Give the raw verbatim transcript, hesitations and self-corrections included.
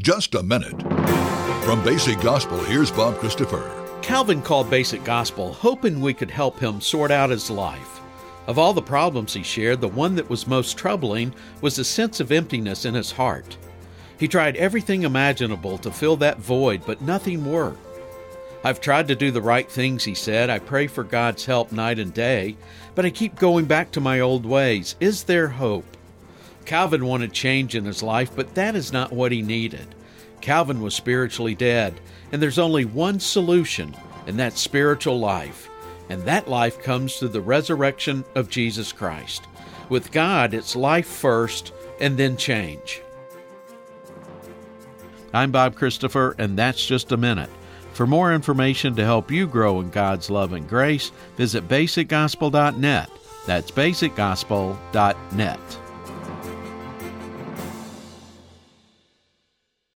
just a minute. From Basic Gospel, here's Bob Christopher. Calvin called Basic Gospel, hoping we could help him sort out his life. Of all the problems he shared, the one that was most troubling was a sense of emptiness in his heart. He tried everything imaginable to fill that void, but nothing worked. I've tried to do the right things, he said. I pray for God's help night and day, but I keep going back to my old ways. Is there hope? Calvin wanted change in his life, but that is not what he needed. Calvin was spiritually dead, and there's only one solution, and that's spiritual life. And that life comes through the resurrection of Jesus Christ. With God, it's life first, and then change. I'm Bob Christopher, and that's just a minute. For more information to help you grow in God's love and grace, visit basic gospel dot net. That's basic gospel dot net.